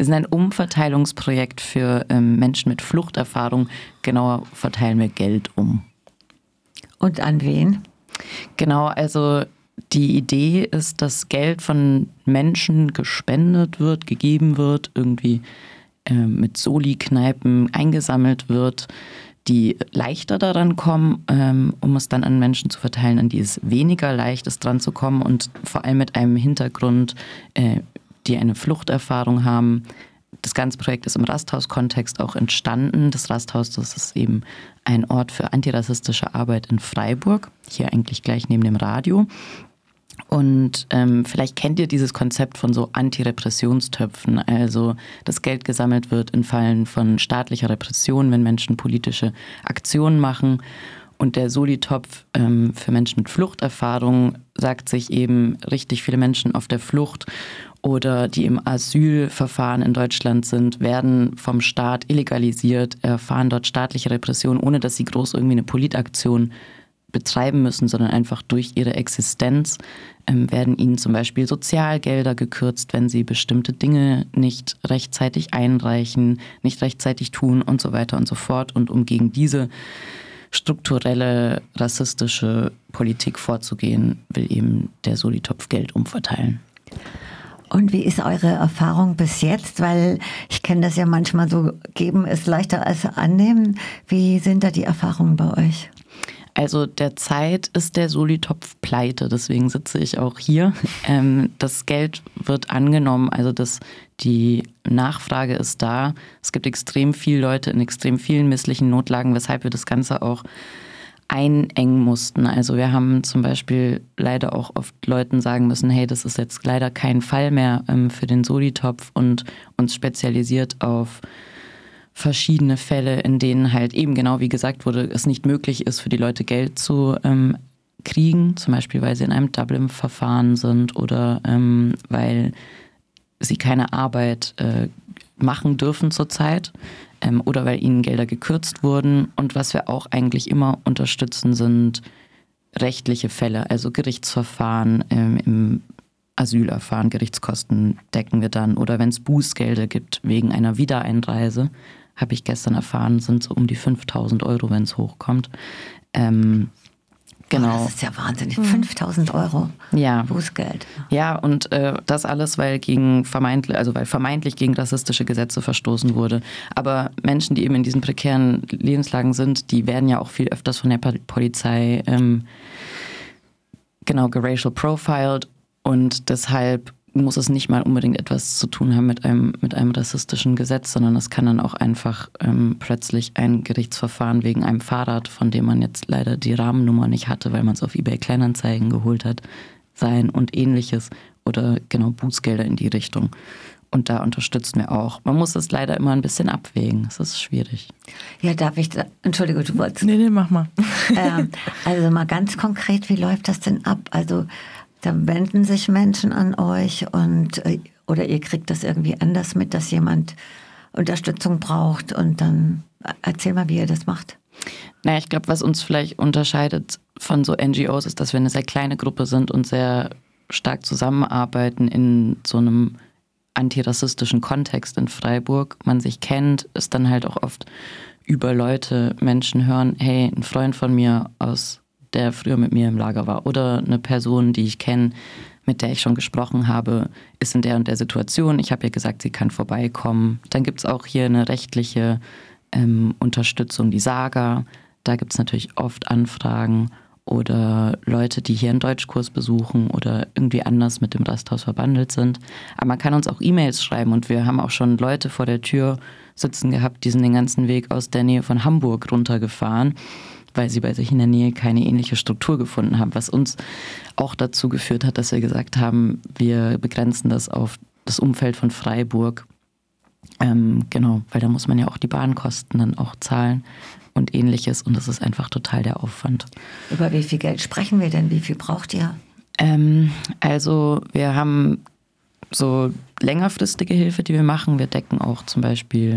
Wir sind ein Umverteilungsprojekt für Menschen mit Fluchterfahrung. Genauer verteilen wir Geld um. Und an wen? Genau, also die Idee ist, dass Geld von Menschen gespendet wird, gegeben wird, irgendwie mit Soli-Kneipen eingesammelt wird, die leichter daran kommen, um es dann an Menschen zu verteilen, an die es weniger leicht ist, dran zu kommen und vor allem mit einem Hintergrund, die eine Fluchterfahrung haben. Das ganze Projekt ist im Rasthaus-Kontext auch entstanden. Das Rasthaus, das ist eben ein Ort für antirassistische Arbeit in Freiburg, hier eigentlich gleich neben dem Radio. Und vielleicht kennt ihr dieses Konzept von so Antirepressionstöpfen, also dass Geld gesammelt wird in Fällen von staatlicher Repression, wenn Menschen politische Aktionen machen. Und der Soli-Topf für Menschen mit Fluchterfahrung sagt sich eben, richtig viele Menschen auf der Flucht oder die im Asylverfahren in Deutschland sind, werden vom Staat illegalisiert, erfahren dort staatliche Repression, ohne dass sie groß irgendwie eine Politaktion betreiben müssen, sondern einfach durch ihre Existenz werden ihnen zum Beispiel Sozialgelder gekürzt, wenn sie bestimmte Dinge nicht rechtzeitig einreichen, nicht rechtzeitig tun und so weiter und so fort. Und um gegen diese strukturelle rassistische Politik vorzugehen, will eben der Soli-Topf Geld umverteilen. Und wie ist eure Erfahrung bis jetzt? Weil ich kenne das ja manchmal so, geben ist leichter als annehmen. Wie sind da die Erfahrungen bei euch? Also derzeit ist der Soli-Topf pleite, deswegen sitze ich auch hier. Das Geld wird angenommen, also die Nachfrage ist da. Es gibt extrem viele Leute in extrem vielen misslichen Notlagen, weshalb wir das Ganze auch einengen mussten. Also wir haben zum Beispiel leider auch oft Leuten sagen müssen, hey, das ist jetzt leider kein Fall mehr für den Soli-Topf und uns spezialisiert auf verschiedene Fälle, in denen halt eben genau wie gesagt wurde, es nicht möglich ist, für die Leute Geld zu kriegen, zum Beispiel weil sie in einem Dublin-Verfahren sind oder weil sie keine Arbeit machen dürfen zurzeit oder weil ihnen Gelder gekürzt wurden. Und was wir auch eigentlich immer unterstützen, sind rechtliche Fälle, also Gerichtsverfahren im Asylverfahren, Gerichtskosten decken wir dann. Oder wenn es Bußgelder gibt wegen einer Wiedereinreise, habe ich gestern erfahren, sind so um die 5.000 Euro, wenn es hochkommt. Genau. Oh, das ist ja wahnsinnig. 5.000 Euro Bußgeld. Ja, und das alles, weil vermeintlich gegen rassistische Gesetze verstoßen wurde. Aber Menschen, die eben in diesen prekären Lebenslagen sind, die werden ja auch viel öfters von der Polizei geracial profiled. Und deshalb muss es nicht mal unbedingt etwas zu tun haben mit einem rassistischen Gesetz, sondern es kann dann auch einfach plötzlich ein Gerichtsverfahren wegen einem Fahrrad, von dem man jetzt leider die Rahmennummer nicht hatte, weil man es auf eBay Kleinanzeigen geholt hat, sein und ähnliches oder genau Bußgelder in die Richtung. Und da unterstützen wir auch. Man muss es leider immer ein bisschen abwägen. Es ist schwierig. Ja, Entschuldige, du wolltest. Nee, mach mal. Also mal ganz konkret, wie läuft das denn ab? Also da wenden sich Menschen an euch oder ihr kriegt das irgendwie anders mit, dass jemand Unterstützung braucht und dann erzähl mal, wie ihr das macht. Naja, ich glaube, was uns vielleicht unterscheidet von so NGOs ist, dass wir eine sehr kleine Gruppe sind und sehr stark zusammenarbeiten in so einem antirassistischen Kontext in Freiburg. Man sich kennt, ist dann halt auch oft über Menschen hören, hey, ein Freund von mir der früher mit mir im Lager war oder eine Person, die ich kenne, mit der ich schon gesprochen habe, ist in der und der Situation. Ich habe ihr gesagt, sie kann vorbeikommen. Dann gibt es auch hier eine rechtliche Unterstützung, die Saga. Da gibt es natürlich oft Anfragen oder Leute, die hier einen Deutschkurs besuchen oder irgendwie anders mit dem Rasthaus verbandelt sind. Aber man kann uns auch E-Mails schreiben und wir haben auch schon Leute vor der Tür sitzen gehabt, die sind den ganzen Weg aus der Nähe von Hamburg runtergefahren, weil sie bei sich in der Nähe keine ähnliche Struktur gefunden haben, was uns auch dazu geführt hat, dass wir gesagt haben, wir begrenzen das auf das Umfeld von Freiburg. Weil da muss man ja auch die Bahnkosten dann auch zahlen und ähnliches und das ist einfach total der Aufwand. Über wie viel Geld sprechen wir denn? Wie viel braucht ihr? Also wir haben so längerfristige Hilfe, die wir machen. Wir decken auch zum Beispiel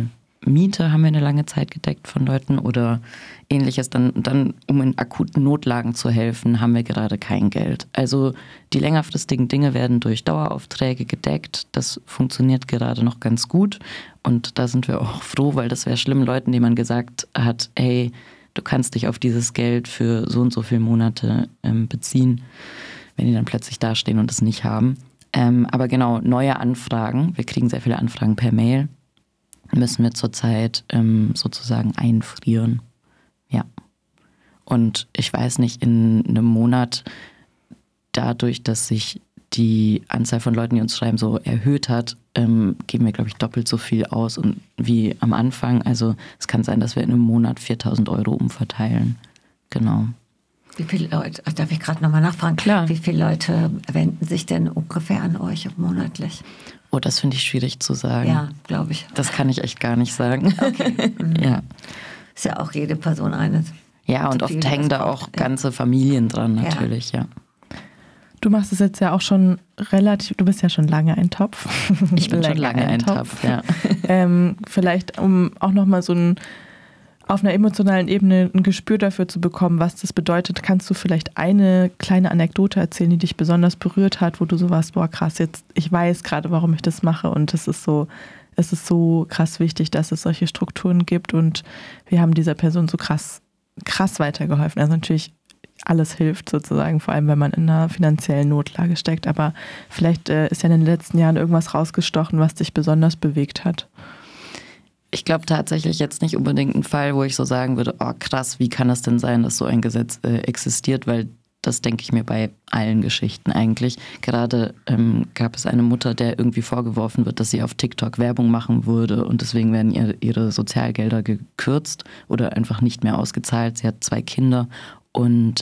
Miete haben wir eine lange Zeit gedeckt von Leuten oder ähnliches. Dann um in akuten Notlagen zu helfen, haben wir gerade kein Geld. Also die längerfristigen Dinge werden durch Daueraufträge gedeckt. Das funktioniert gerade noch ganz gut und da sind wir auch froh, weil das wäre schlimm, Leuten, denen man gesagt hat, hey, du kannst dich auf dieses Geld für so und so viele Monate beziehen, wenn die dann plötzlich dastehen und es nicht haben. Aber genau, neue Anfragen, wir kriegen sehr viele Anfragen per Mail, müssen wir zurzeit sozusagen einfrieren. Ja. Und ich weiß nicht, in einem Monat, dadurch, dass sich die Anzahl von Leuten, die uns schreiben, so erhöht hat, geben wir, glaube ich, doppelt so viel aus wie am Anfang. Also es kann sein, dass wir in einem Monat 4.000 Euro umverteilen. Genau. Wie viele Leute, darf ich gerade nochmal nachfragen? Klar. Wie viele Leute wenden sich denn ungefähr an euch monatlich? Oh, das finde ich schwierig zu sagen. Ja, glaube ich. Das kann ich echt gar nicht sagen. Okay. Ja. Ist ja auch jede Person eine. Ja, und oft hängen da auch ganze Familien dran natürlich, ja. Du machst es jetzt ja auch schon du bist ja schon lange ein Topf. Ich bin schon lange ein Topf, ja. Vielleicht, um auch nochmal auf einer emotionalen Ebene ein Gespür dafür zu bekommen, was das bedeutet, kannst du vielleicht eine kleine Anekdote erzählen, die dich besonders berührt hat, wo du so warst, boah krass, jetzt, ich weiß gerade, warum ich das mache und es ist so krass wichtig, dass es solche Strukturen gibt und wir haben dieser Person so krass weitergeholfen. Also natürlich alles hilft sozusagen, vor allem wenn man in einer finanziellen Notlage steckt, aber vielleicht ist ja in den letzten Jahren irgendwas rausgestochen, was dich besonders bewegt hat. Ich glaube tatsächlich jetzt nicht unbedingt ein Fall, wo ich so sagen würde, oh krass, wie kann das denn sein, dass so ein Gesetz existiert, weil das denke ich mir bei allen Geschichten eigentlich. Gerade gab es eine Mutter, der irgendwie vorgeworfen wird, dass sie auf TikTok Werbung machen würde und deswegen werden ihre Sozialgelder gekürzt oder einfach nicht mehr ausgezahlt. Sie hat 2 Kinder und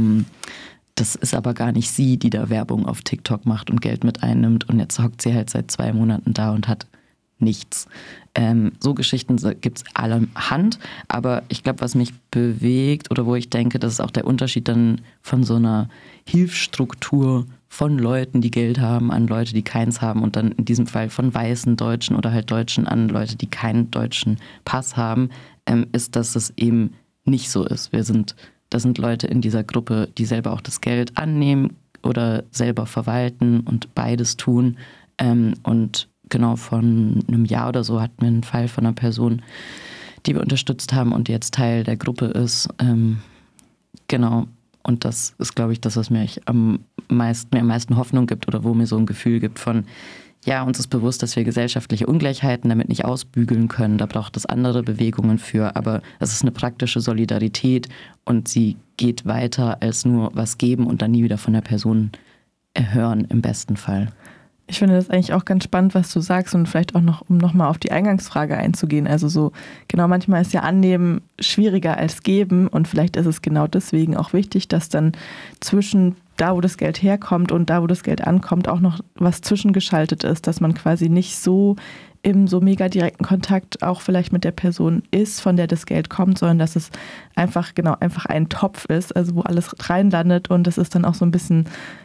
das ist aber gar nicht sie, die da Werbung auf TikTok macht und Geld mit einnimmt und jetzt hockt sie halt seit 2 Monaten da und hat nichts. So Geschichten gibt es allerhand, aber ich glaube, was mich bewegt oder wo ich denke, das ist auch der Unterschied dann von so einer Hilfsstruktur von Leuten, die Geld haben, an Leute, die keins haben und dann in diesem Fall von weißen Deutschen oder halt Deutschen an Leute, die keinen deutschen Pass haben, ist, dass es eben nicht so ist. Das sind Leute in dieser Gruppe, die selber auch das Geld annehmen oder selber verwalten und beides tun und genau, von einem Jahr oder so hatten wir einen Fall von einer Person, die wir unterstützt haben und die jetzt Teil der Gruppe ist. Genau, und das ist, glaube ich, das, was mir am meisten Hoffnung gibt oder wo mir so ein Gefühl gibt von, ja, uns ist bewusst, dass wir gesellschaftliche Ungleichheiten damit nicht ausbügeln können. Da braucht es andere Bewegungen für, aber es ist eine praktische Solidarität und sie geht weiter als nur was geben und dann nie wieder von der Person hören, im besten Fall. Ich finde das eigentlich auch ganz spannend, was du sagst und vielleicht auch noch, um nochmal auf die Eingangsfrage einzugehen. Also so, genau, manchmal ist ja Annehmen schwieriger als Geben und vielleicht ist es genau deswegen auch wichtig, dass dann zwischen da, wo das Geld herkommt und da, wo das Geld ankommt, auch noch was zwischengeschaltet ist, dass man quasi nicht so im so mega direkten Kontakt auch vielleicht mit der Person ist, von der das Geld kommt, sondern dass es einfach ein Topf ist, also wo alles reinlandet und das ist dann auch so ein bisschen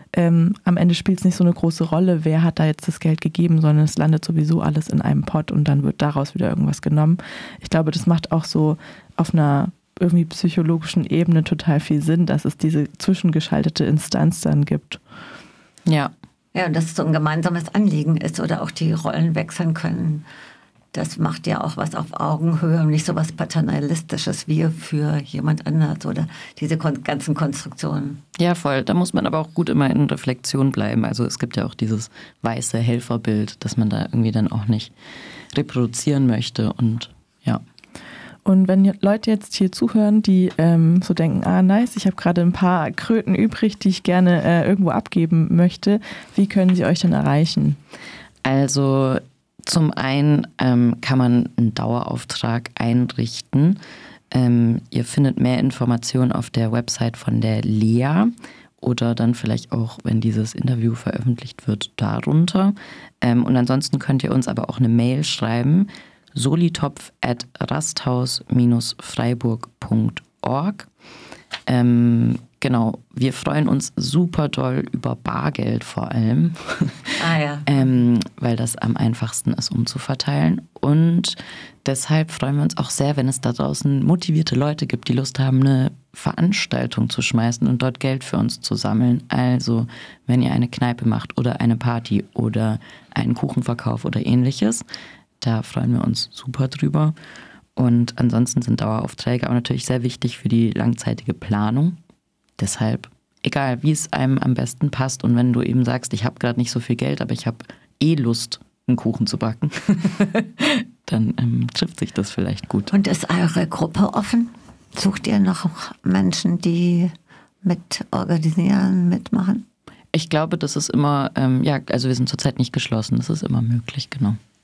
am Ende spielt es nicht so eine große Rolle, wer hat da jetzt das Geld gegeben, sondern es landet sowieso alles in einem Pott und dann wird daraus wieder irgendwas genommen. Ich glaube, das macht auch so auf einer irgendwie psychologischen Ebene total viel Sinn, dass es diese zwischengeschaltete Instanz dann gibt. Ja. Ja, und dass es so ein gemeinsames Anliegen ist oder auch die Rollen wechseln können. Das macht ja auch was auf Augenhöhe und nicht so was Paternalistisches, wir für jemand anders oder diese ganzen Konstruktionen. Ja, voll. Da muss man aber auch gut immer in Reflexion bleiben. Also es gibt ja auch dieses weiße Helferbild, das man da irgendwie dann auch nicht reproduzieren möchte und ja. Und wenn Leute jetzt hier zuhören, die so denken, nice, ich habe gerade ein paar Kröten übrig, die ich gerne irgendwo abgeben möchte, wie können sie euch denn erreichen? Also zum einen kann man einen Dauerauftrag einrichten. Ihr findet mehr Informationen auf der Website von der Lea oder dann vielleicht auch, wenn dieses Interview veröffentlicht wird, darunter. Und ansonsten könnt ihr uns aber auch eine Mail schreiben, solitopf@rasthaus-freiburg.org. Genau, genau, wir freuen uns super doll über Bargeld vor allem, weil das am einfachsten ist, umzuverteilen. Und deshalb freuen wir uns auch sehr, wenn es da draußen motivierte Leute gibt, die Lust haben, eine Veranstaltung zu schmeißen und dort Geld für uns zu sammeln. Also wenn ihr eine Kneipe macht oder eine Party oder einen Kuchenverkauf oder ähnliches, da freuen wir uns super drüber. Und ansonsten sind Daueraufträge auch natürlich sehr wichtig für die langzeitige Planung. Deshalb, egal wie es einem am besten passt und wenn du eben sagst, ich habe gerade nicht so viel Geld, aber ich habe Lust, einen Kuchen zu backen, dann trifft sich das vielleicht gut. Und ist eure Gruppe offen? Sucht ihr noch Menschen, die mit organisieren, mitmachen? Ich glaube, das ist immer, also wir sind zurzeit nicht geschlossen, das ist immer möglich, genau.